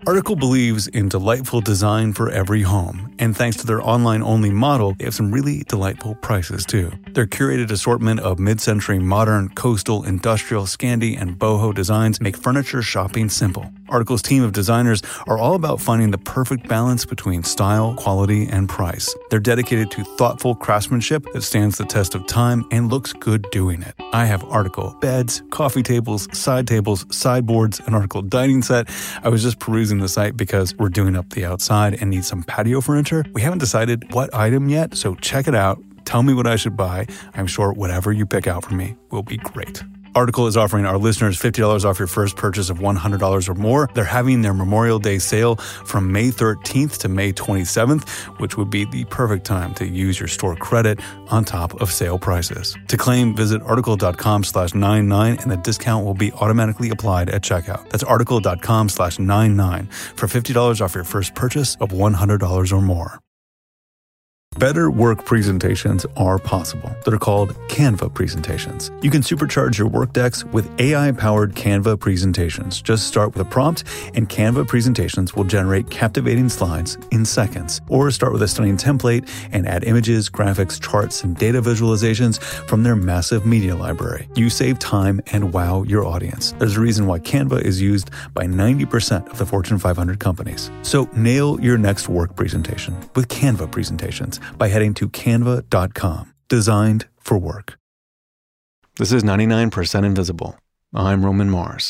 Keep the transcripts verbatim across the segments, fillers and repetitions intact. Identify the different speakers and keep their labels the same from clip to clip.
Speaker 1: Article believes in delightful design for every home, and thanks to their online-only model, they have some really delightful prices too. Their curated assortment of mid-century modern, coastal, industrial, Scandi, and boho designs make furniture shopping simple. Article's team of designers are all about finding the perfect balance between style, quality, and price. They're dedicated to thoughtful craftsmanship that stands the test of time and looks good doing it. I have Article beds, coffee tables, side tables, sideboards, an Article dining set. I was just perusing the site because we're doing up the outside and need some patio furniture. We haven't decided what item yet, so check it out. Tell me what I should buy. I'm sure whatever you pick out for me will be great. Article is offering our listeners fifty dollars off your first purchase of one hundred dollars or more. They're having their Memorial Day sale from May thirteenth to May twenty-seventh, which would be the perfect time to use your store credit on top of sale prices. To claim, visit article.com slash 99 and the discount will be automatically applied at checkout. That's article.com slash 99 for fifty dollars off your first purchase of one hundred dollars or more. Better work presentations are possible. They're called Canva presentations. You can supercharge your work decks with A I-powered Canva presentations. Just start with a prompt, and Canva presentations will generate captivating slides in seconds. Or start with a stunning template and add images, graphics, charts, and data visualizations from their massive media library. You save time and wow your audience. There's a reason why Canva is used by ninety percent of the Fortune five hundred companies. So nail your next work presentation with Canva presentations by heading to canva dot com. Designed for work. This is ninety-nine percent Invisible. I'm Roman Mars.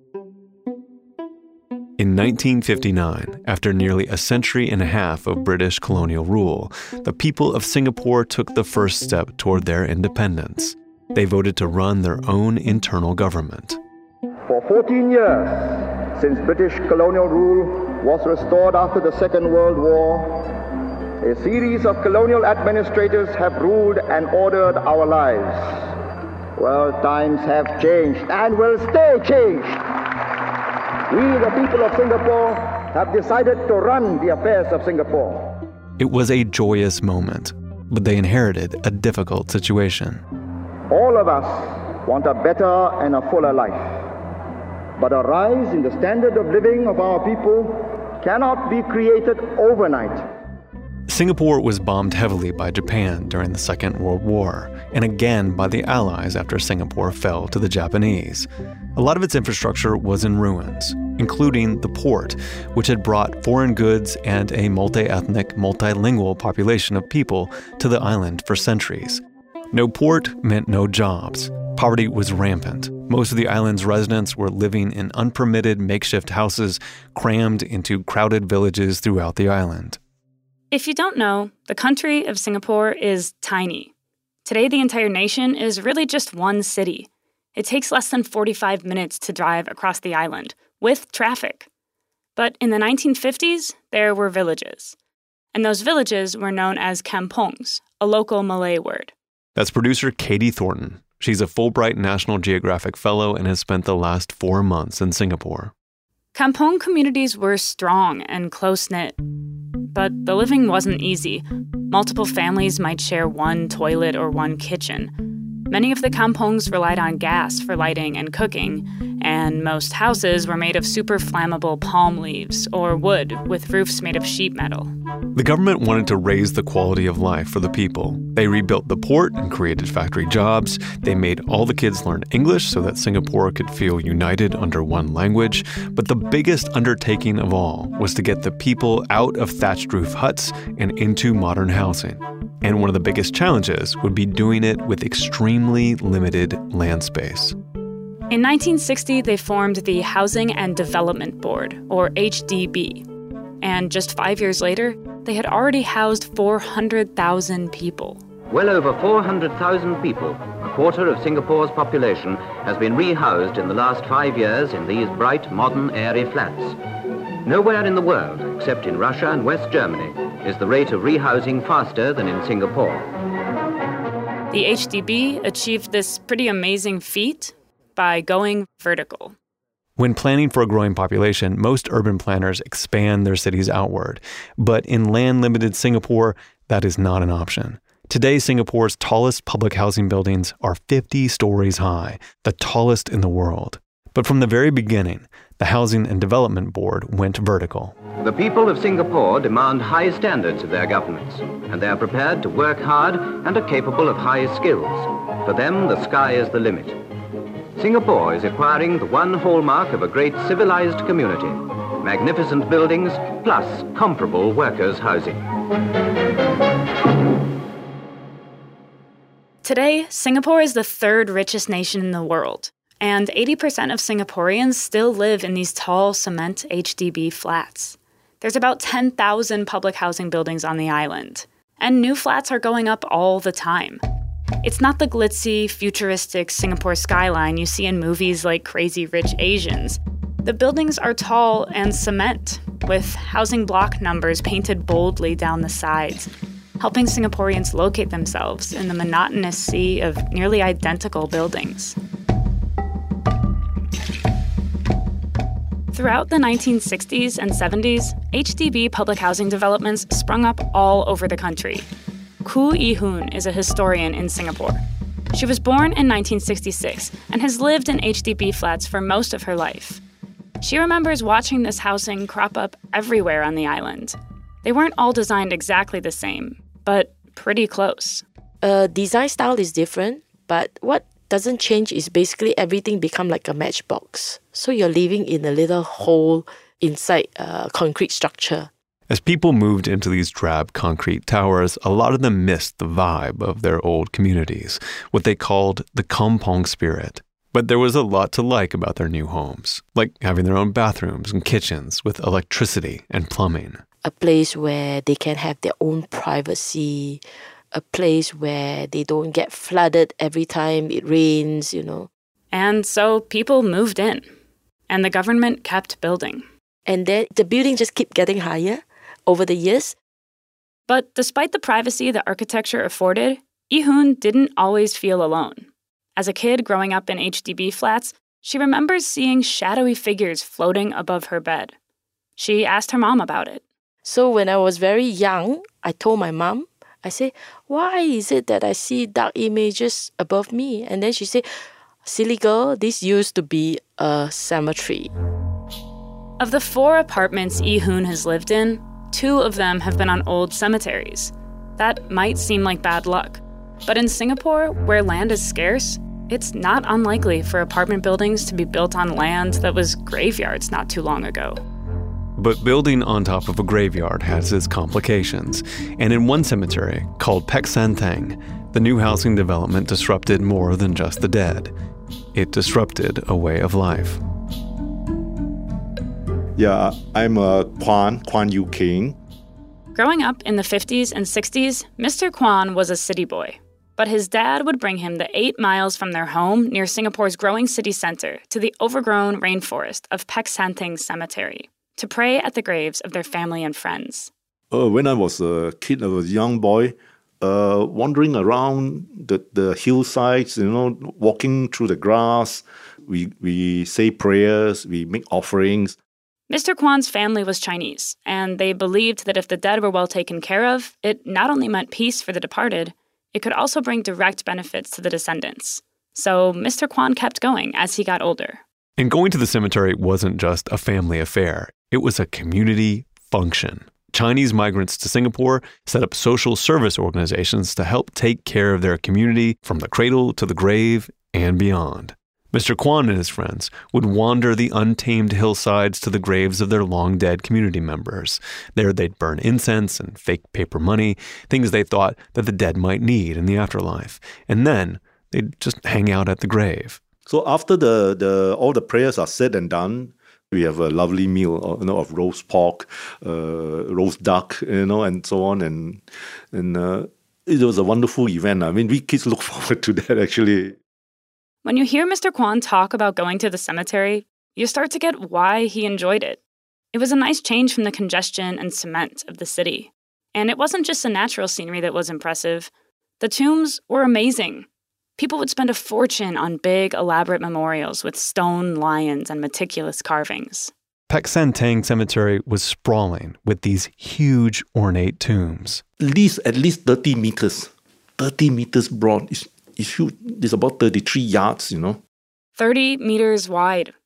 Speaker 1: In nineteen fifty-nine, after nearly a century and a half of British colonial rule, the people of Singapore took the first step toward their independence. They voted to run their own internal government.
Speaker 2: For fourteen years, since British colonial rule was restored after the Second World War, a series of colonial administrators have ruled and ordered our lives. Well, times have changed and will stay changed. We, the people of Singapore, have decided to run the affairs of Singapore.
Speaker 1: It was a joyous moment, but they inherited a difficult situation.
Speaker 2: All of us want a better and a fuller life. But a rise in the standard of living of our people cannot be created overnight.
Speaker 1: Singapore was bombed heavily by Japan during the Second World War, and again by the Allies after Singapore fell to the Japanese. A lot of its infrastructure was in ruins, including the port, which had brought foreign goods and a multi-ethnic, multilingual population of people to the island for centuries. No port meant no jobs. Poverty was rampant. Most of the island's residents were living in unpermitted makeshift houses crammed into crowded villages throughout the island.
Speaker 3: If you don't know, the country of Singapore is tiny. Today, the entire nation is really just one city. It takes less than forty-five minutes to drive across the island, with traffic. But in the nineteen fifties, there were villages. And those villages were known as kampongs, a local Malay word.
Speaker 1: That's producer Katie Thornton. She's a Fulbright National Geographic Fellow and has spent the last four months in Singapore.
Speaker 3: Kampong communities were strong and close-knit. But the living wasn't easy. Multiple families might share one toilet or one kitchen. Many of the kampongs relied on gas for lighting and cooking, and most houses were made of super flammable palm leaves or wood with roofs made of sheet metal.
Speaker 1: The government wanted to raise the quality of life for the people. They rebuilt the port and created factory jobs. They made all the kids learn English so that Singapore could feel united under one language. But the biggest undertaking of all was to get the people out of thatched roof huts and into modern housing. And one of the biggest challenges would be doing it with extremely limited land space.
Speaker 3: In nineteen sixty, they formed the Housing and Development Board, or H D B. And just five years later, they had already housed four hundred thousand people.
Speaker 4: Well over four hundred thousand people, a quarter of Singapore's population, has been rehoused in the last five years in these bright, modern, airy flats. Nowhere in the world, except in Russia and West Germany, is the rate of rehousing faster than in Singapore.
Speaker 3: The H D B achieved this pretty amazing feat by going vertical.
Speaker 1: When planning for a growing population, most urban planners expand their cities outward. But in land-limited Singapore, that is not an option. Today, Singapore's tallest public housing buildings are fifty stories high, the tallest in the world. But from the very beginning, the Housing and Development Board went vertical.
Speaker 4: The people of Singapore demand high standards of their governments, and they are prepared to work hard and are capable of high skills. For them, the sky is the limit. Singapore is acquiring the one hallmark of a great civilized community: magnificent buildings plus comparable workers' housing.
Speaker 3: Today, Singapore is the third richest nation in the world, and eighty percent of Singaporeans still live in these tall cement H D B flats. There's about ten thousand public housing buildings on the island, and new flats are going up all the time. It's not the glitzy, futuristic Singapore skyline you see in movies like Crazy Rich Asians. The buildings are tall and cement, with housing block numbers painted boldly down the sides, helping Singaporeans locate themselves in the monotonous sea of nearly identical buildings. Throughout the nineteen sixties and seventies, H D B public housing developments sprung up all over the country. Khoo Ee-hoon is a historian in Singapore. She was born in nineteen sixty-six and has lived in H D B flats for most of her life. She remembers watching this housing crop up everywhere on the island. They weren't all designed exactly the same, but pretty close.
Speaker 5: Uh, design style is different, but what doesn't change is basically everything become like a matchbox. So you're living in a little hole inside a concrete structure.
Speaker 1: As people moved into these drab concrete towers, a lot of them missed the vibe of their old communities, what they called the kampong spirit. But there was a lot to like about their new homes, like having their own bathrooms and kitchens with electricity and plumbing.
Speaker 5: A place where they can have their own privacy, a place where they don't get flooded every time it rains, you know.
Speaker 3: And so people moved in, and the government kept building.
Speaker 5: And then the building just kept getting higher over the years.
Speaker 3: But despite the privacy the architecture afforded, Ee-hoon didn't always feel alone. As a kid growing up in H D B flats, she remembers seeing shadowy figures floating above her bed. She asked her mom about it.
Speaker 5: So when I was very young, I told my mom, I said, why is it that I see dark images above me? And then she said, silly girl, this used to be a cemetery.
Speaker 3: Of the four apartments Ee-hoon has lived in, two of them have been on old cemeteries. That might seem like bad luck, but in Singapore, where land is scarce, it's not unlikely for apartment buildings to be built on land that was graveyards not too long ago.
Speaker 1: But building on top of a graveyard has its complications, and in one cemetery, called Peck San Theng, the new housing development disrupted more than just the dead. It disrupted a way of life.
Speaker 6: Yeah, I'm a Kwan, Kwan Yu King.
Speaker 3: Growing up in the fifties and sixties, Mister Kwan was a city boy. But his dad would bring him the eight miles from their home near Singapore's growing city center to the overgrown rainforest of Peck San Theng Cemetery to pray at the graves of their family and friends.
Speaker 6: Uh, when I was a kid, I was a young boy, uh, wandering around the, the hillsides, you know, walking through the grass. We, we say prayers, we make offerings.
Speaker 3: Mister Kwan's family was Chinese, and they believed that if the dead were well taken care of, it not only meant peace for the departed, it could also bring direct benefits to the descendants. So Mister Kwan kept going as he got older.
Speaker 1: And going to the cemetery wasn't just a family affair. It was a community function. Chinese migrants to Singapore set up social service organizations to help take care of their community from the cradle to the grave and beyond. Mister Kwan and his friends would wander the untamed hillsides to the graves of their long-dead community members. There they'd burn incense and fake paper money, things they thought that the dead might need in the afterlife. And then they'd just hang out at the grave.
Speaker 6: So after the, the all the prayers are said and done, we have a lovely meal, you know, of roast pork, uh, roast duck, you know, and so on. And and uh, it was a wonderful event. I mean, we kids look forward to that, actually.
Speaker 3: When you hear Mister Kwan talk about going to the cemetery, you start to get why he enjoyed it. It was a nice change from the congestion and cement of the city. And it wasn't just the natural scenery that was impressive. The tombs were amazing. People would spend a fortune on big, elaborate memorials with stone lions and meticulous carvings.
Speaker 1: Peck San Theng Cemetery was sprawling with these huge, ornate tombs.
Speaker 6: At least, at least thirty meters. thirty meters broad. It's, it's huge. It's about thirty-three yards, you know.
Speaker 3: thirty meters wide.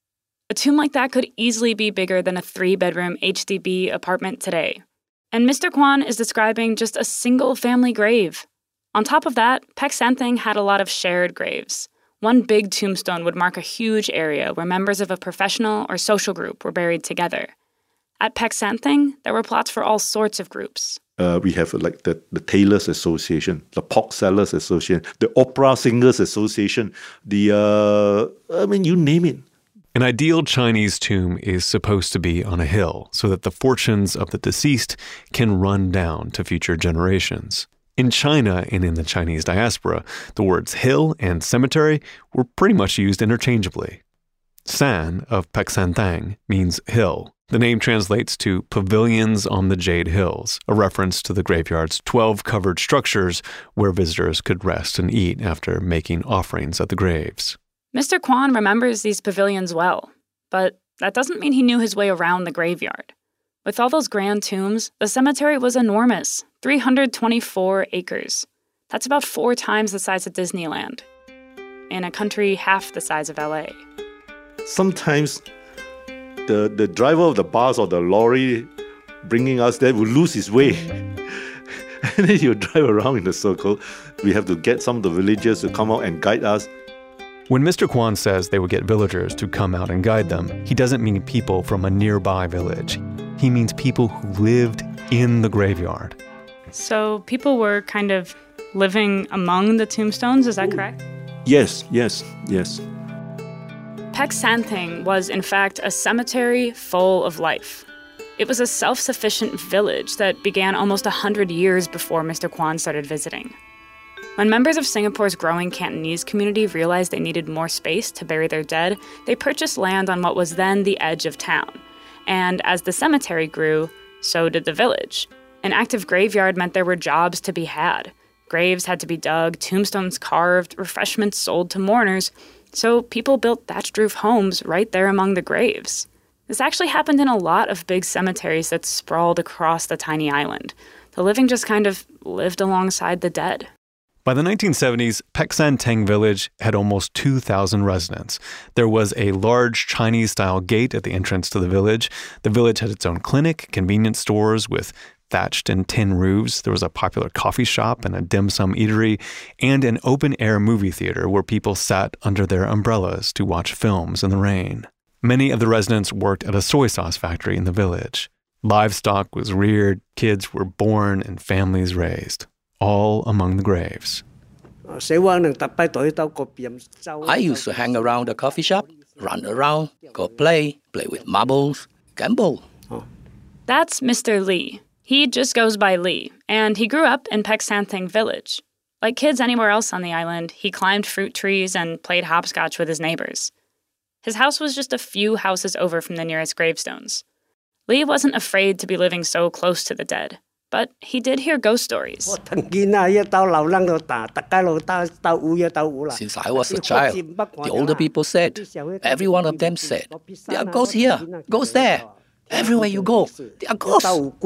Speaker 3: A tomb like that could easily be bigger than a three-bedroom H D B apartment today. And Mister Kwan is describing just a single family grave. On top of that, Peck San Theng had a lot of shared graves. One big tombstone would mark a huge area where members of a professional or social group were buried together. At Peck San Theng, there were plots for all sorts of groups.
Speaker 6: Uh, we have like the, the Tailors Association, the Pork Sellers Association, the Opera Singers Association, the, uh, I mean, you name it.
Speaker 1: An ideal Chinese tomb is supposed to be on a hill so that the fortunes of the deceased can run down to future generations. In China and in the Chinese diaspora, the words hill and cemetery were pretty much used interchangeably. San of Peck San Theng means hill. The name translates to pavilions on the Jade Hills, a reference to the graveyard's twelve covered structures where visitors could rest and eat after making offerings at the graves.
Speaker 3: Mister Kwan remembers these pavilions well, but that doesn't mean he knew his way around the graveyard. With all those grand tombs, the cemetery was enormous, three hundred twenty-four acres. That's about four times the size of Disneyland, in a country half the size of L A.
Speaker 6: Sometimes the, the driver of the bus or the lorry bringing us there will lose his way. And then he'll drive around in a circle. We have to get some of the villagers to come out and guide us.
Speaker 1: When Mister Kwan says they would get villagers to come out and guide them, he doesn't mean people from a nearby village. He means people who lived in the graveyard.
Speaker 3: So people were kind of living among the tombstones, is that correct?
Speaker 6: Yes, yes, yes.
Speaker 3: Peck San Theng was, in fact, a cemetery full of life. It was a self-sufficient village that began almost one hundred years before Mister Kwan started visiting. When members of Singapore's growing Cantonese community realized they needed more space to bury their dead, they purchased land on what was then the edge of town. And as the cemetery grew, so did the village. An active graveyard meant there were jobs to be had. Graves had to be dug, tombstones carved, refreshments sold to mourners. So people built thatched roof homes right there among the graves. This actually happened in a lot of big cemeteries that sprawled across the tiny island. The living just kind of lived alongside the dead.
Speaker 1: By the nineteen seventies, Peck San Theng village had almost two thousand residents. There was a large Chinese-style gate at the entrance to the village. The village had its own clinic, convenience stores with thatched and tin roofs. There was a popular coffee shop and a dim sum eatery, and an open-air movie theater where people sat under their umbrellas to watch films in the rain. Many of the residents worked at a soy sauce factory in the village. Livestock was reared, kids were born, and families raised. All among the graves.
Speaker 7: I used to hang around the coffee shop, run around, go play, play with marbles, gamble.
Speaker 3: That's Mister Lee. He just goes by Lee, and he grew up in Peck San Theng village. Like kids anywhere else on the island, he climbed fruit trees and played hopscotch with his neighbors. His house was just a few houses over from the nearest gravestones. Lee wasn't afraid to be living so close to the dead. But he did hear ghost stories.
Speaker 7: Since I was a child, the older people said, every one of them said, there are ghosts here, ghosts there. Everywhere you go, there are ghosts.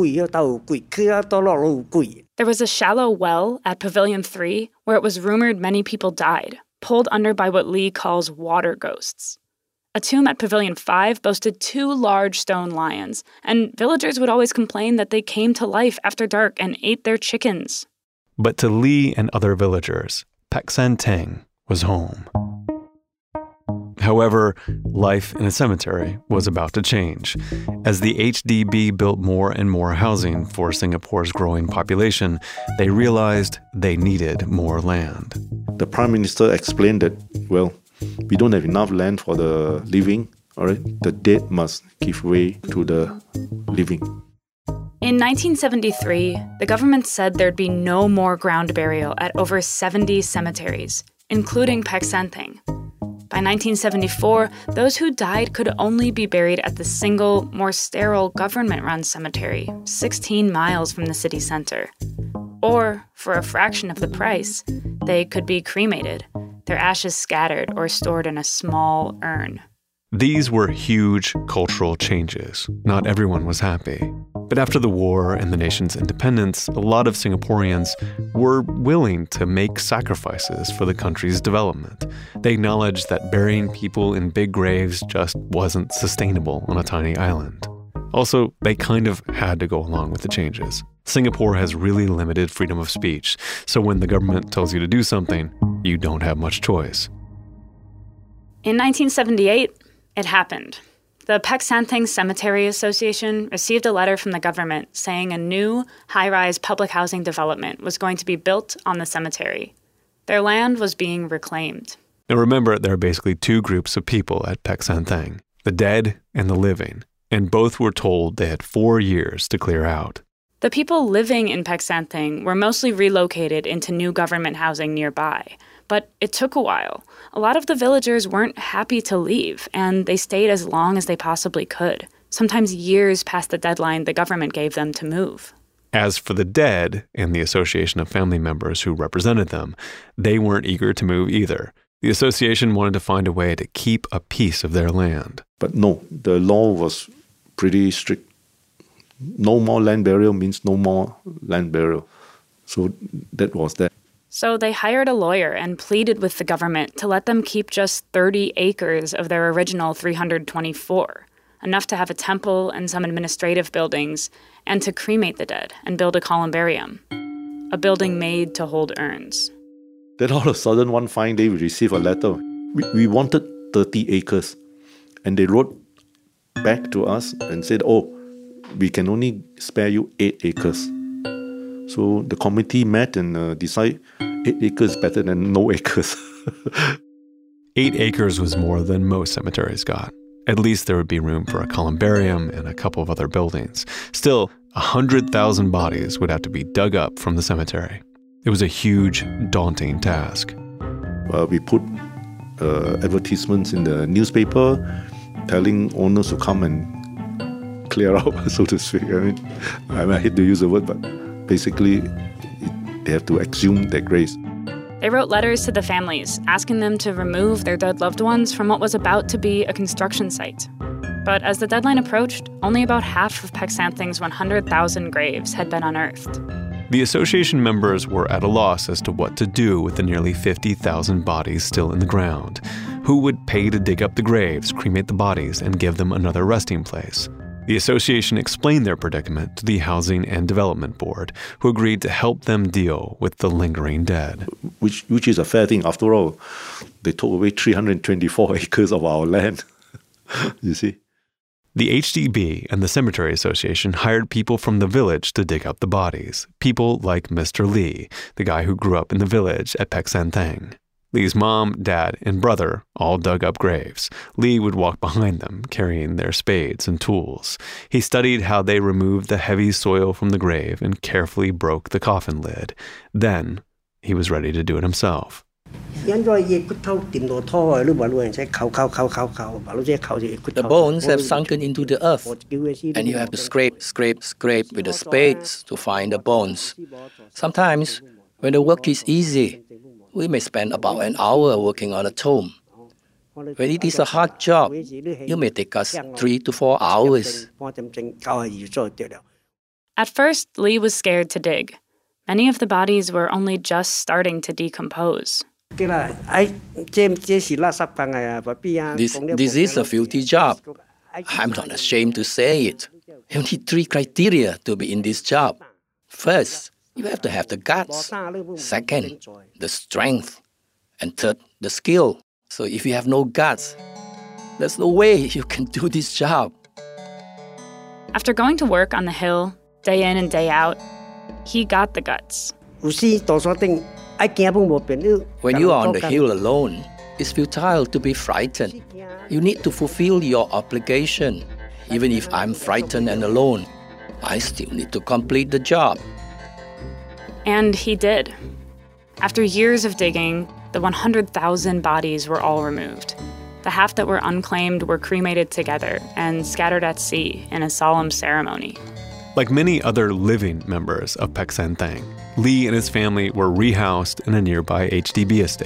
Speaker 3: There was a shallow well at Pavilion three where it was rumored many people died, pulled under by what Lee calls water ghosts. A tomb at Pavilion five boasted two large stone lions, and villagers would always complain that they came to life after dark and ate their chickens.
Speaker 1: But to Lee and other villagers, Peck San Theng was home. However, life in a cemetery was about to change. As the H D B built more and more housing for Singapore's growing population, they realized they needed more land.
Speaker 6: The Prime Minister explained that, well, we don't have enough land for the living, all right? The dead must give way to the living.
Speaker 3: In nineteen seventy-three, the government said there'd be no more ground burial at over seventy cemeteries, including Peck San Theng. By nineteen seventy-four, those who died could only be buried at the single, more sterile government-run cemetery, sixteen miles from the city center. Or, for a fraction of the price, they could be cremated, their ashes scattered or stored in a small urn.
Speaker 1: These were huge cultural changes. Not everyone was happy.
Speaker 8: But after the war and the nation's independence, a lot of Singaporeans were willing to make sacrifices for the country's development. They acknowledged that burying people in big graves just wasn't sustainable on a tiny island. Also, they kind of had to go along with the changes. Singapore has really limited freedom of speech, so when the government tells you to do something, you don't have much choice.
Speaker 3: In nineteen seventy-eight, it happened. The Peck San Theng Cemetery Association received a letter from the government saying a new high-rise public housing development was going to be built on the cemetery. Their land was being reclaimed.
Speaker 8: Now remember, there are basically two groups of people at Peck San Theng, the dead and the living, and both were told they had four years to clear out.
Speaker 3: The people living in Peck San Theng were mostly relocated into new government housing nearby. But it took a while. A lot of the villagers weren't happy to leave, and they stayed as long as they possibly could, sometimes years past the deadline the government gave them to move.
Speaker 8: As for the dead and the association of family members who represented them, they weren't eager to move either. The association wanted to find a way to keep a piece of their land.
Speaker 6: But no, the law was pretty strict. No more land burial means no more land burial. So that was that.
Speaker 3: So they hired a lawyer and pleaded with the government to let them keep just thirty acres of their original three hundred twenty-four, enough to have a temple and some administrative buildings, and to cremate the dead and build a columbarium, a building made to hold urns.
Speaker 6: Then all of a sudden, one fine day, we received a letter. We, we wanted thirty acres. And they wrote back to us and said, oh, we can only spare you eight acres. So the committee met and uh, decided eight acres better than no acres.
Speaker 8: Eight acres was more than most cemeteries got. At least there would be room for a columbarium and a couple of other buildings. Still, one hundred thousand bodies would have to be dug up from the cemetery. It was a huge, daunting task.
Speaker 6: Uh, we put uh, advertisements in the newspaper telling owners to come and clear out, so to speak. I mean, I, mean, I hate to use the word, but basically, they have to exhume their graves.
Speaker 3: They wrote letters to the families, asking them to remove their dead loved ones from what was about to be a construction site. But as the deadline approached, only about half of Peck San Theng's one hundred thousand graves had been unearthed.
Speaker 8: The association members were at a loss as to what to do with the nearly fifty thousand bodies still in the ground. Who would pay to dig up the graves, cremate the bodies, and give them another resting place? The association explained their predicament to the Housing and Development Board, who agreed to help them deal with the lingering dead.
Speaker 6: Which, which is a fair thing. After all, they took away three hundred twenty-four acres of our land. You see?
Speaker 8: The H D B and the Cemetery Association hired people from the village to dig up the bodies. People like Mister Lee, the guy who grew up in the village at Peck San Theng. Lee's mom, dad, and brother all dug up graves. Lee would walk behind them, carrying their spades and tools. He studied how they removed the heavy soil from the grave and carefully broke the coffin lid. Then, he was ready to do it himself.
Speaker 7: The bones have sunken into the earth, and you have to scrape, scrape, scrape with the spades to find the bones. Sometimes, when the work is easy, we may spend about an hour working on a tomb. When it is a hard job, it may take us three to four hours.
Speaker 3: At first, Lee was scared to dig. Many of the bodies were only just starting to decompose.
Speaker 7: This, this is a filthy job. I'm not ashamed to say it. You need three criteria to be in this job. First, you have to have the guts. Second, the strength. And third, the skill. So if you have no guts, there's no way you can do this job.
Speaker 3: After going to work on the hill, day in and day out, he got the guts.
Speaker 7: When you are on the hill alone, it's futile to be frightened. You need to fulfill your obligation. Even if I'm frightened and alone, I still need to complete the job.
Speaker 3: And he did. After years of digging, the one hundred thousand bodies were all removed. The half that were unclaimed were cremated together and scattered at sea in a solemn ceremony.
Speaker 8: Like many other living members of Peck San Theng, Lee and his family were rehoused in a nearby H D B estate.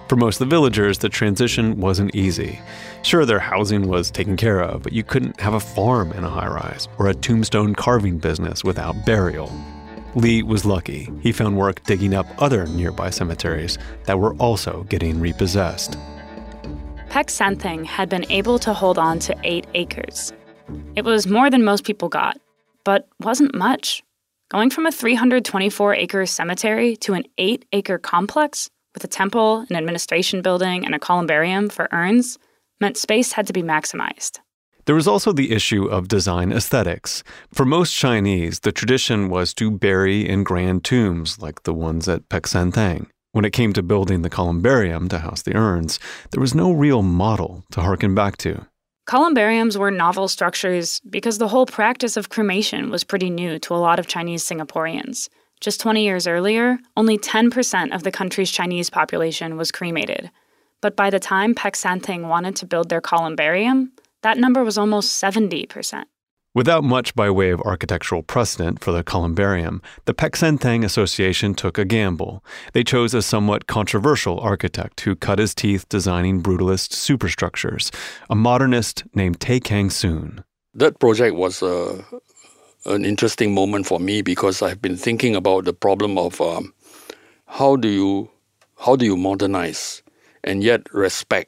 Speaker 8: For most of the villagers, the transition wasn't easy. Sure, their housing was taken care of, but you couldn't have a farm in a high-rise or a tombstone carving business without burial. Lee was lucky. He found work digging up other nearby cemeteries that were also getting repossessed.
Speaker 3: Peck San Theng had been able to hold on to eight acres. It was more than most people got, but wasn't much. Going from a three hundred twenty-four acre cemetery to an eight acre complex with a temple, an administration building, and a columbarium for urns meant space had to be maximized.
Speaker 8: There was also the issue of design aesthetics. For most Chinese, the tradition was to bury in grand tombs like the ones at Peck San Theng. When it came to building the columbarium to house the urns, there was no real model to harken back to.
Speaker 3: Columbariums were novel structures because the whole practice of cremation was pretty new to a lot of Chinese Singaporeans. Just twenty years earlier, only ten percent of the country's Chinese population was cremated. But by the time Peck San Theng wanted to build their columbarium, that number was almost seventy percent.
Speaker 8: Without much by way of architectural precedent for the columbarium, the Peck San Theng Association took a gamble. They chose a somewhat controversial architect who cut his teeth designing brutalist superstructures, a modernist named Tay Kang Soon.
Speaker 9: That project was uh, an interesting moment for me because I've been thinking about the problem of um, how do you how do you modernize and yet respect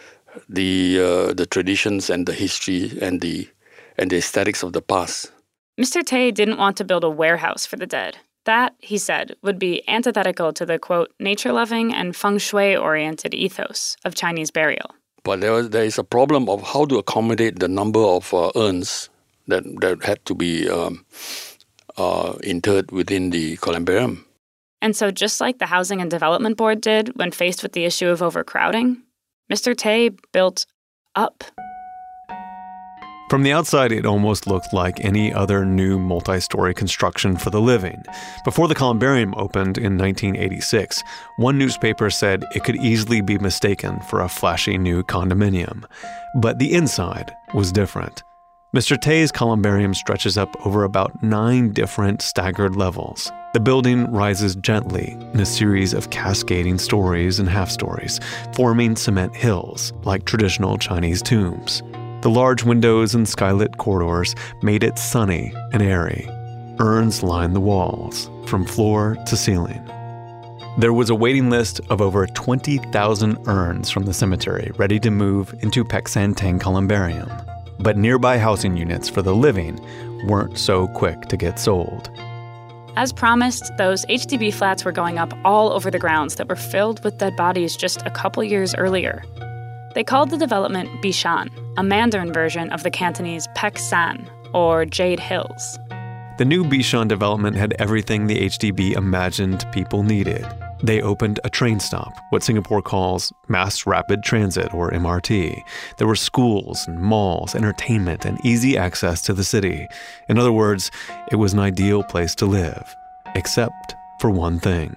Speaker 9: the uh, the traditions and the history and the and the aesthetics of the past.
Speaker 3: Mister Tay didn't want to build a warehouse for the dead. That, he said, would be antithetical to the, quote, nature-loving and feng shui-oriented ethos of Chinese burial.
Speaker 9: But there, was, there is a problem of how to accommodate the number of uh, urns that, that had to be um, uh, interred within the columbarium.
Speaker 3: And so just like the Housing and Development Board did when faced with the issue of overcrowding, Mister Tay built up.
Speaker 8: From the outside, it almost looked like any other new multi-story construction for the living. Before the columbarium opened in nineteen eighty-six, one newspaper said it could easily be mistaken for a flashy new condominium. But the inside was different. Mister Tay's columbarium stretches up over about nine different staggered levels. The building rises gently in a series of cascading stories and half-stories, forming cement hills like traditional Chinese tombs. The large windows and skylit corridors made it sunny and airy. Urns lined the walls, from floor to ceiling. There was a waiting list of over twenty thousand urns from the cemetery ready to move into Peck San Theng Columbarium. But nearby housing units for the living weren't so quick to get sold.
Speaker 3: As promised, those H D B flats were going up all over the grounds that were filled with dead bodies just a couple years earlier. They called the development Bishan, a Mandarin version of the Cantonese Peck San, or Jade Hills.
Speaker 8: The new Bishan development had everything the H D B imagined people needed. They opened a train stop, what Singapore calls Mass Rapid Transit, or M R T. There were schools and malls, entertainment, and easy access to the city. In other words, it was an ideal place to live, except for one thing.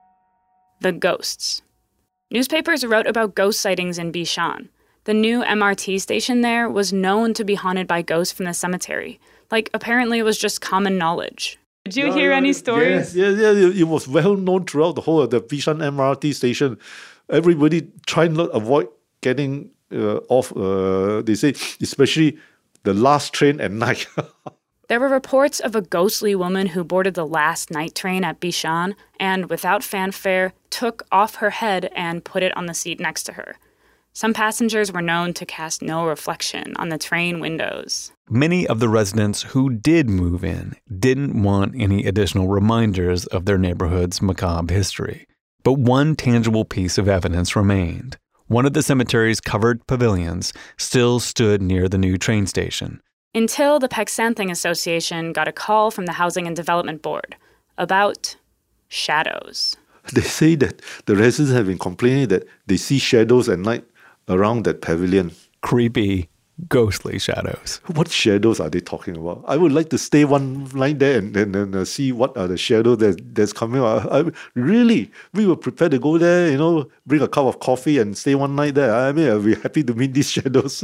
Speaker 3: The ghosts. Newspapers wrote about ghost sightings in Bishan. The new M R T station there was known to be haunted by ghosts from the cemetery. Like, apparently it was just common knowledge. Did you yeah, hear any stories?
Speaker 6: Yes, yeah, yeah, it was well known throughout the whole of the Bishan M R T station. Everybody tried not to avoid getting uh, off, uh, they say, especially the last train at night.
Speaker 3: There were reports of a ghostly woman who boarded the last night train at Bishan and, without fanfare, took off her head and put it on the seat next to her. Some passengers were known to cast no reflection on the train windows.
Speaker 8: Many of the residents who did move in didn't want any additional reminders of their neighborhood's macabre history. But one tangible piece of evidence remained. One of the cemetery's covered pavilions still stood near the new train station.
Speaker 3: Until the Peck San Theng Association got a call from the Housing and Development Board about shadows.
Speaker 6: They say that the residents have been complaining that they see shadows at night around that pavilion.
Speaker 8: Creepy, ghostly shadows.
Speaker 6: What shadows are they talking about? I would like to stay one night there and, and, and uh, see what are the shadows that, that's coming out. I, really, we were prepared to go there, you know, bring a cup of coffee and stay one night there. I mean, I'd be happy to meet these shadows.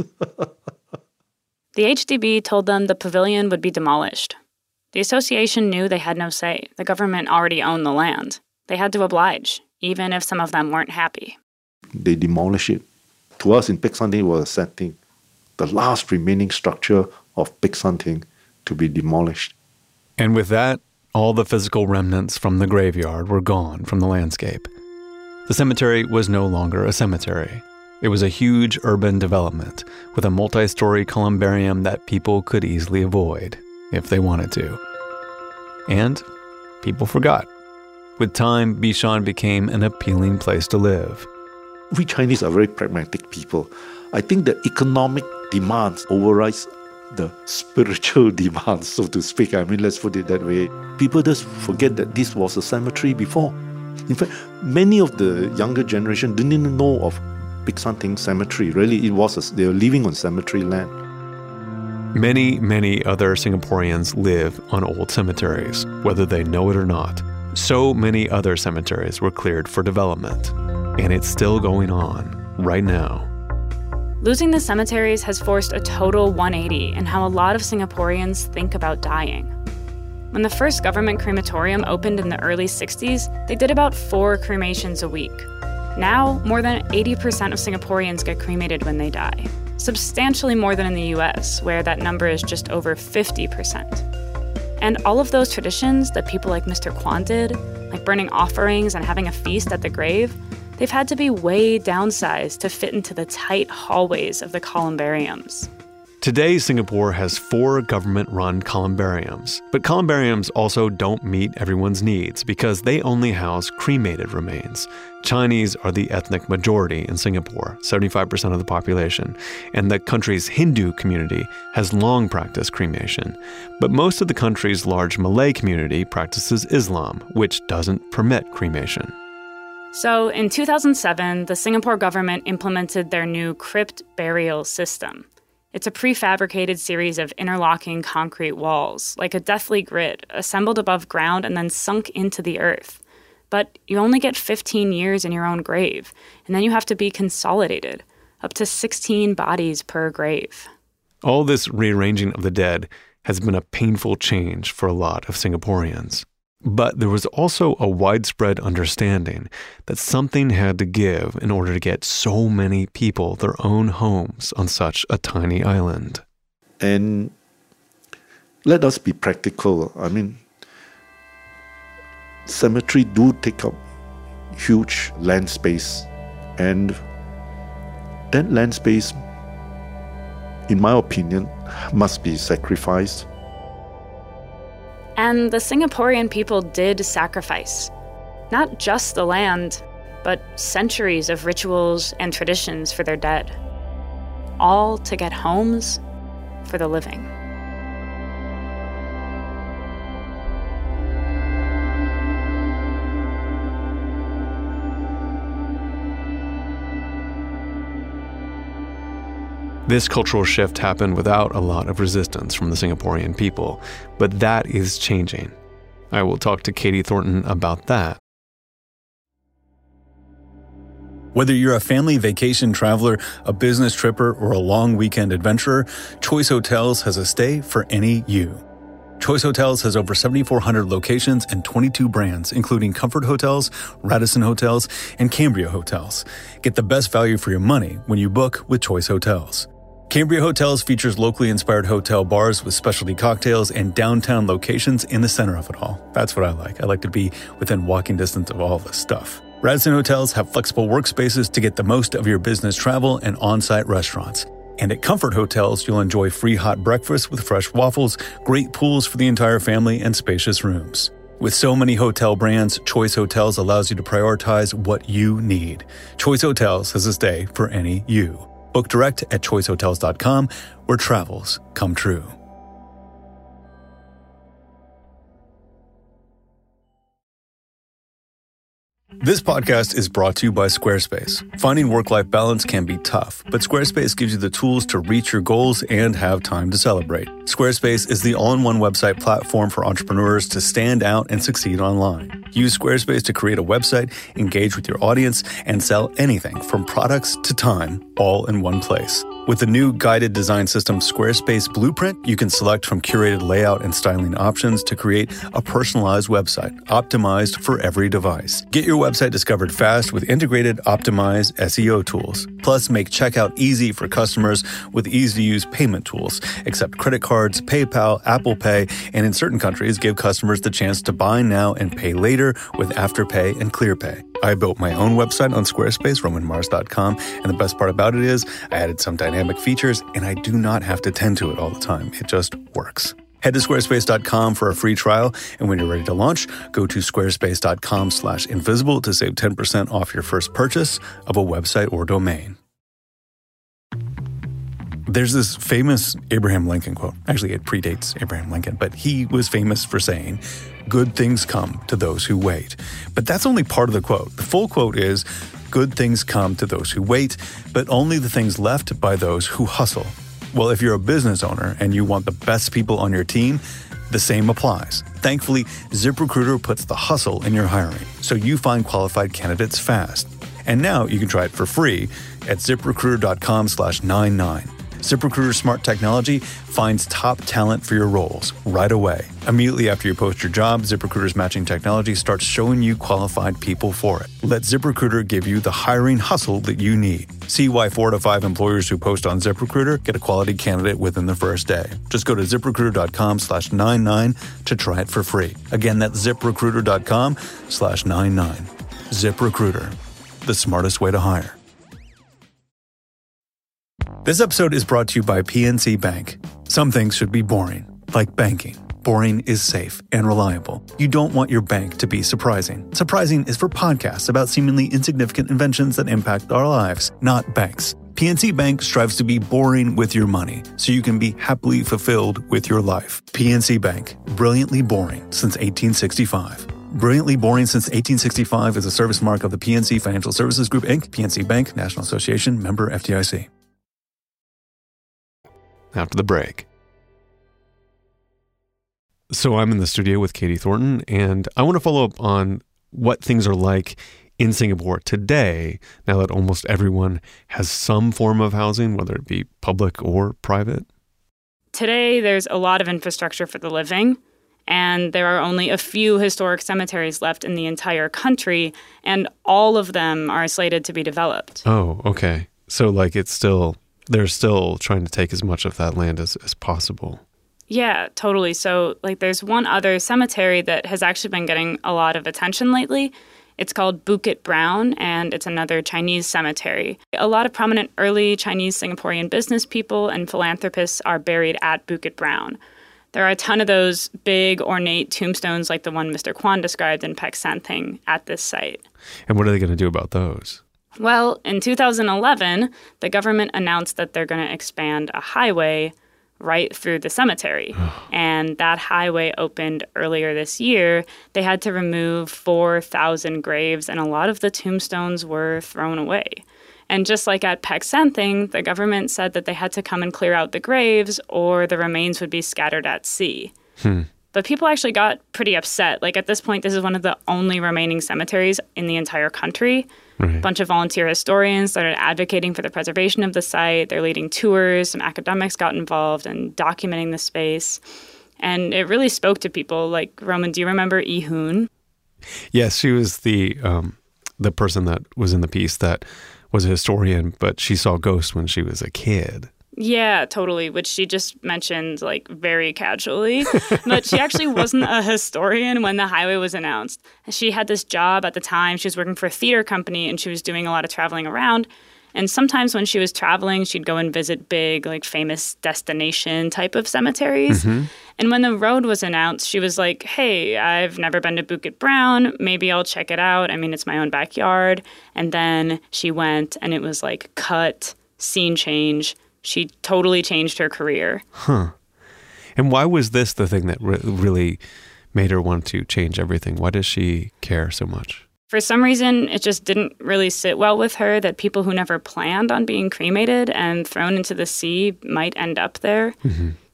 Speaker 3: The H D B told them the pavilion would be demolished. The association knew they had no say. The government already owned the land. They had to oblige, even if some of them weren't happy.
Speaker 6: they demolish it. To us in Peck San Theng, it was a sad thing. The last remaining structure of Peck San Theng to be demolished.
Speaker 1: And with that, all the physical remnants from the graveyard were gone from the landscape. The cemetery was no longer a cemetery. It was a huge urban development with a multi-story columbarium that people could easily avoid if they wanted to. And people forgot. With time, Bishan became an appealing place to live.
Speaker 6: We Chinese are very pragmatic people. I think the economic demands overrides the spiritual demands, so to speak. I mean, let's put it that way. People just forget that this was a cemetery before. In fact, many of the younger generation didn't even know of Peck San Theng Cemetery. Really, it was a, they were living on cemetery land.
Speaker 1: Many, many other Singaporeans live on old cemeteries, whether they know it or not. So many other cemeteries were cleared for development, and it's still going on right now.
Speaker 3: Losing the cemeteries has forced a total one eighty in how a lot of Singaporeans think about dying. When the first government crematorium opened in the early sixties, they did about four cremations a week. Now, more than eighty percent of Singaporeans get cremated when they die, substantially more than in the U S, where that number is just over fifty percent. And all of those traditions that people like Mister Kwan did, like burning offerings and having a feast at the grave, they've had to be way downsized to fit into the tight hallways of the columbariums.
Speaker 1: Today, Singapore has four government-run columbariums, but columbariums also don't meet everyone's needs because they only house cremated remains. Chinese are the ethnic majority in Singapore, seventy-five percent of the population, and the country's Hindu community has long practiced cremation. But most of the country's large Malay community practices Islam, which doesn't permit cremation.
Speaker 3: So in two thousand seven, the Singapore government implemented their new crypt burial system. It's a prefabricated series of interlocking concrete walls, like a deathly grid, assembled above ground and then sunk into the earth. But you only get fifteen years in your own grave, and then you have to be consolidated, up to sixteen bodies per grave.
Speaker 1: All this rearranging of the dead has been a painful change for a lot of Singaporeans. But there was also a widespread understanding that something had to give in order to get so many people their own homes on such a tiny island.
Speaker 6: And let us be practical. I mean, cemetery do take up huge land space, and that land space, in my opinion, must be sacrificed.
Speaker 3: And the Singaporean people did sacrifice. Not just the land, but centuries of rituals and traditions for their dead. All to get homes for the living.
Speaker 1: This cultural shift happened without a lot of resistance from the Singaporean people, but that is changing. I will talk to Katie Thornton about that.
Speaker 10: Whether you're a family vacation traveler, a business tripper, or a long weekend adventurer, Choice Hotels has a stay for any you. Choice Hotels has over seventy-four hundred locations and twenty-two brands, including Comfort Hotels, Radisson Hotels, and Cambria Hotels. Get the best value for your money when you book with Choice Hotels. Cambria Hotels features locally inspired hotel bars with specialty cocktails and downtown locations in the center of it all. That's what I like. I like to be within walking distance of all this stuff. Radisson Hotels have flexible workspaces to get the most of your business travel and on-site restaurants. And at Comfort Hotels, you'll enjoy free hot breakfast with fresh waffles, great pools for the entire family, and spacious rooms. With so many hotel brands, Choice Hotels allows you to prioritize what you need. Choice Hotels has a stay for any you. Book direct at choice hotels dot com, where travels come true. This podcast is brought to you by Squarespace. Finding work-life balance can be tough, but Squarespace gives you the tools to reach your goals and have time to celebrate. Squarespace is the all-in-one website platform for entrepreneurs to stand out and succeed online. Use Squarespace to create a website, engage with your audience, and sell anything from products to time, all in one place. With the new guided design system Squarespace Blueprint, you can select from curated layout and styling options to create a personalized website, optimized for every device. Get your website discovered fast with integrated, optimized S E O tools. Plus, make checkout easy for customers with easy-to-use payment tools. Accept credit cards, PayPal, Apple Pay, and in certain countries, give customers the chance to buy now and pay later with Afterpay and ClearPay. I built my own website on Squarespace, roman mars dot com, and the best part about it is I added some dynamic features, and I do not have to tend to it all the time. It just works. Head to squarespace dot com for a free trial, and when you're ready to launch, go to squarespace dot com slash invisible to save ten percent off your first purchase of a website or domain. There's this famous Abraham Lincoln quote. Actually, it predates Abraham Lincoln, but he was famous for saying, "Good things come to those who wait." But that's only part of the quote. The full quote is, "Good things come to those who wait, but only the things left by those who hustle." Well, if you're a business owner and you want the best people on your team, the same applies. Thankfully, ZipRecruiter puts the hustle in your hiring, so you find qualified candidates fast. And now you can try it for free at ziprecruiter dot com slash ninety-nine. ZipRecruiter's smart technology finds top talent for your roles right away. Immediately after you post your job, ZipRecruiter's matching technology starts showing you qualified people for it. Let ZipRecruiter give you the hiring hustle that you need. See why four to five employers who post on ZipRecruiter get a quality candidate within the first day. Just go to ziprecruiter dot com slash ninety-nine to try it for free. Again, that's ziprecruiter dot com slash ninety-nine. ZipRecruiter, the smartest way to hire. This episode is brought to you by P N C Bank. Some things should be boring, like banking. Boring is safe and reliable. You don't want your bank to be surprising. Surprising is for podcasts about seemingly insignificant inventions that impact our lives, not banks. P N C Bank strives to be boring with your money, so you can be happily fulfilled with your life. P N C Bank, brilliantly boring since eighteen sixty-five. Brilliantly Boring Since eighteen sixty-five is a service mark of the P N C Financial Services Group, Incorporated. P N C Bank, National Association, member F D I C.
Speaker 8: After the break. So I'm in the studio with Katie Thornton, and I want to follow up on what things are like in Singapore today, now that almost everyone has some form of housing, whether it be public or private.
Speaker 3: Today, there's a lot of infrastructure for the living, and there are only a few historic cemeteries left in the entire country, and all of them are slated to be developed.
Speaker 8: Oh, okay. So like it's still... they're still trying to take as much of that land as, as possible.
Speaker 3: Yeah, totally. So, like, there's one other cemetery that has actually been getting a lot of attention lately. It's called Bukit Brown, and it's another Chinese cemetery. A lot of prominent early Chinese Singaporean business people and philanthropists are buried at Bukit Brown. There are a ton of those big, ornate tombstones like the one Mister Kwan described in Peck San Theng at this site.
Speaker 8: And what are they going to do about those?
Speaker 3: Well, in two thousand eleven, the government announced that they're going to expand a highway right through the cemetery. And that highway opened earlier this year. They had to remove four thousand graves, and a lot of the tombstones were thrown away. And just like at Peck San Theng, the government said that they had to come and clear out the graves or the remains would be scattered at sea.
Speaker 8: Hmm.
Speaker 3: But people actually got pretty upset. Like, at this point, this is one of the only remaining cemeteries in the entire country. Right. A bunch of volunteer historians started advocating for the preservation of the site. They're leading tours. Some academics got involved in documenting the space. And it really spoke to people. Like, Roman, do you remember Yi Hoon?
Speaker 8: Yes, she was the um, the person that was in the piece that was a historian, but she saw ghosts when she was a kid.
Speaker 3: Yeah, totally, which she just mentioned, like, very casually. But she actually wasn't a historian when the highway was announced. She had this job at the time. She was working for a theater company, and she was doing a lot of traveling around. And sometimes when she was traveling, she'd go and visit big, like, famous destination type of cemeteries. Mm-hmm. And when the road was announced, she was like, hey, I've never been to Bukit Brown. Maybe I'll check it out. I mean, it's my own backyard. And then she went, and it was like cut, scene change. She totally changed her career.
Speaker 8: Huh. And why was this the thing that re- really made her want to change everything? Why does she care so much?
Speaker 3: For some reason, it just didn't really sit well with her that people who never planned on being cremated and thrown into the sea might end up there. Mm-hmm.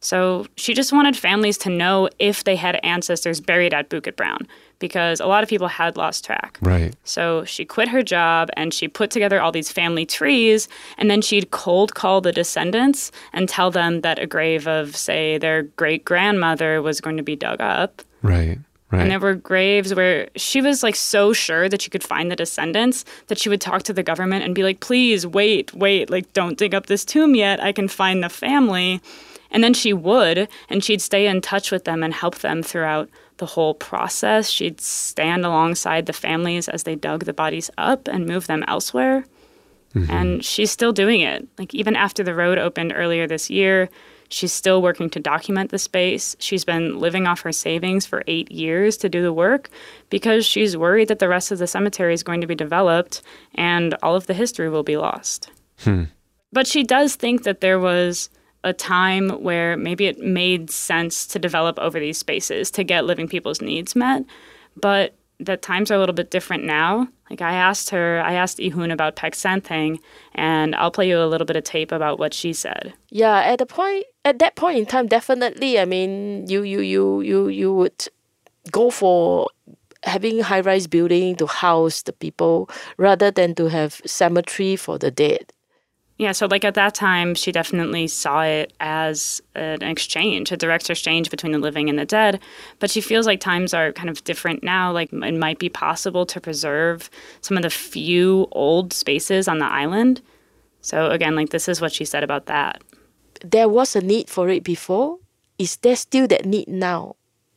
Speaker 3: So she just wanted families to know if they had ancestors buried at Bukit Brown, because a lot of people had lost track.
Speaker 8: Right.
Speaker 3: So she quit her job and she put together all these family trees, and then she'd cold call the descendants and tell them that a grave of, say, their great-grandmother was going to be dug up.
Speaker 8: Right. Right.
Speaker 3: And there were graves where she was like so sure that she could find the descendants that she would talk to the government and be like, please, wait, wait, like don't dig up this tomb yet. I can find the family. And then she would, and she'd stay in touch with them and help them throughout the whole process. She'd stand alongside the families as they dug the bodies up and moved them elsewhere. Mm-hmm. And she's still doing it. Like even after the road opened earlier this year, she's still working to document the space. She's been living off her savings for eight years to do the work because she's worried that the rest of the cemetery is going to be developed and all of the history will be lost.
Speaker 8: Hmm.
Speaker 3: But she does think that there was a time where maybe it made sense to develop over these spaces to get living people's needs met, but that times are a little bit different now. Like I asked her, I asked Ihun about Peck San Theng, and I'll play you a little bit of tape about what she said.
Speaker 5: Yeah, at the point, at that point in time, definitely. I mean, you you you you you would go for having high-rise building to house the people rather than to have cemetery for the dead.
Speaker 3: Yeah, so like at that time, she definitely saw it as an exchange, a direct exchange between the living and the dead. But she feels like times are kind of different now. Like it might be possible to preserve some of the few old spaces on the island. So again, like this is what she said about that.
Speaker 5: There was a need for it before. Is there still that need now?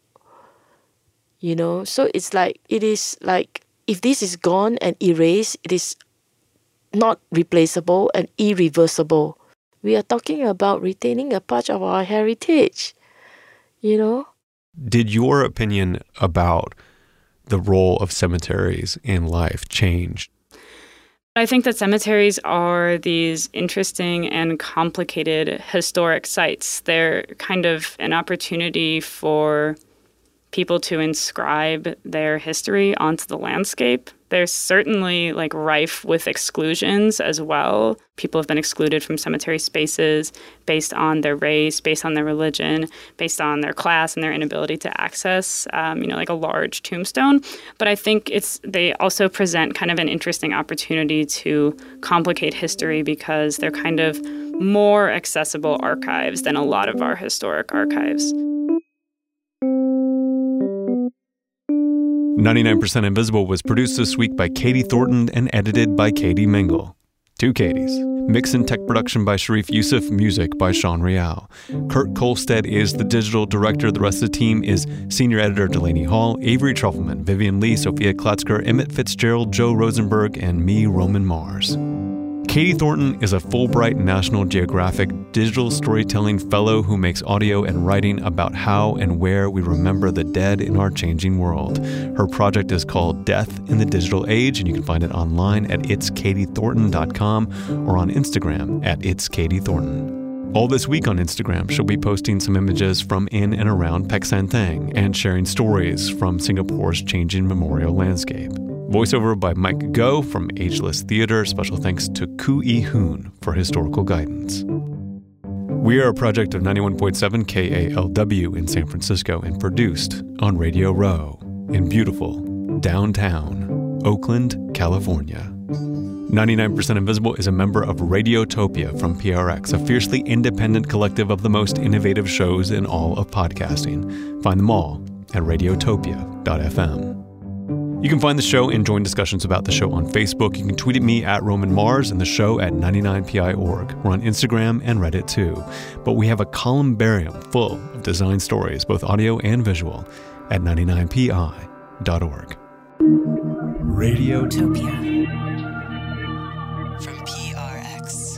Speaker 5: You know, so it's like, it is like, if this is gone and erased, it is not replaceable and irreversible. We are talking about retaining a part of our heritage, you know?
Speaker 8: Did your opinion about the role of cemeteries in life change?
Speaker 3: I think that cemeteries are these interesting and complicated historic sites. They're kind of an opportunity for people to inscribe their history onto the landscape. They're certainly like rife with exclusions as well. People have been excluded from cemetery spaces based on their race, based on their religion, based on their class and their inability to access, um, you know, like a large tombstone. But I think it's they also present kind of an interesting opportunity to complicate history because they're kind of more accessible archives than a lot of our historic archives.
Speaker 8: ninety-nine percent Invisible was produced this week by Katie Thornton and edited by Katie Mingle. Two Katies. Mix and tech production by Sharif Yusuf, music by Sean Rial. Kurt Kolstad is the digital director. The rest of the team is senior editor Delaney Hall, Avery Trufelman, Vivian Lee, Sophia Klatzker, Emmett Fitzgerald, Joe Rosenberg, and me, Roman Mars. Katie Thornton is a Fulbright National Geographic Digital Storytelling Fellow who makes audio and writing about how and where we remember the dead in our changing world. Her project is called Death in the Digital Age, and you can find it online at its katie thornton dot com or on Instagram at its katie thornton. All this week on Instagram, she'll be posting some images from in and around Peck San Theng and sharing stories from Singapore's changing memorial landscape. Voiceover by Mike Go from Ageless Theater. Special thanks to Koo Ee Hoon for historical guidance. We are a project of ninety-one point seven K A L W in San Francisco and produced on Radio Row in beautiful downtown Oakland, California. ninety-nine percent Invisible is a member of Radiotopia from P R X, a fiercely independent collective of the most innovative shows in all of podcasting. Find them all at radiotopia dot f m. You can find the show and join discussions about the show on Facebook. You can tweet at me at Roman Mars and the show at ninety-nine P I dot org. We're on Instagram and Reddit too. But we have a columbarium full of design stories, both audio and visual, at ninety-nine P I dot org.
Speaker 11: Radiotopia from P R X.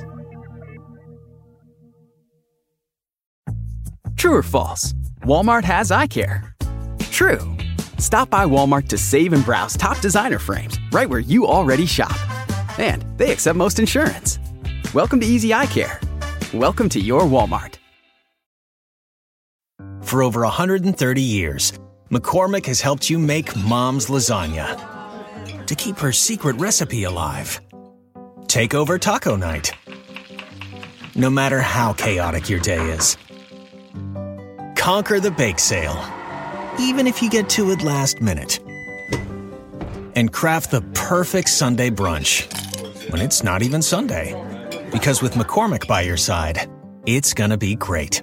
Speaker 12: True or false? Walmart has eye care. True. Stop by Walmart to save and browse top designer frames right where you already shop. And they accept most insurance. Welcome to Easy Eye Care. Welcome to your Walmart.
Speaker 13: For over one hundred thirty years, McCormick has helped you make Mom's lasagna to keep her secret recipe alive. Take over taco night, no matter how chaotic your day is. conquer the bake sale, even if you get to it last minute. And craft the perfect Sunday brunch when it's not even Sunday. Because with McCormick by your side, it's gonna be great.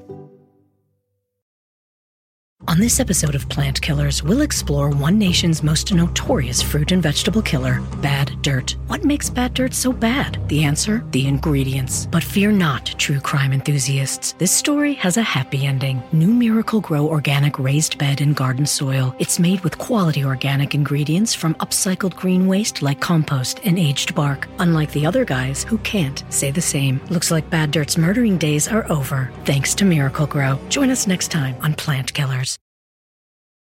Speaker 14: On this episode of Plant Killers, we'll explore one nation's most notorious fruit and vegetable killer, bad dirt. What makes bad dirt so bad? The answer? The ingredients. But fear not, true crime enthusiasts. This story has a happy ending. New Miracle-Gro Organic Raised Bed and Garden Soil. It's made with quality organic ingredients from upcycled green waste like compost and aged bark. Unlike the other guys who can't say the same. Looks like bad dirt's murdering days are over, thanks to Miracle-Gro. Join us next time on Plant Killers.